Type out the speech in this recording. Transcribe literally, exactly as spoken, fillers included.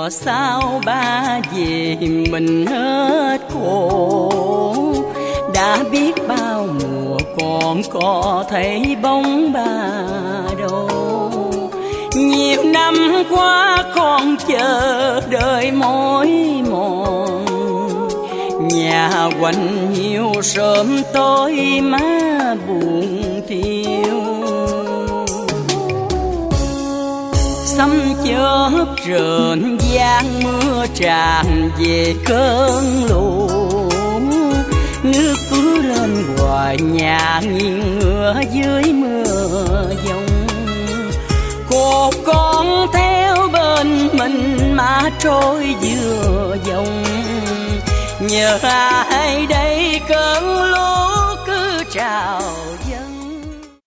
mùa sao ba về mình hết khổ. Đã biết bao mùa còn có thấy bóng bà đâu. Nhiều năm qua con chờ đợi mỏi mòn, nhà quạnh hiu sớm tối má buồn thiêu. Sấm chớp rền giăng mưa tràn về cơn lũ. Nước cứ lên hoài nhà nghiêng ngửa dưới mưa dông. Cô con theo bên mình mà trôi vừa dòng. Nhờ ai đây cơn lũ cứ trào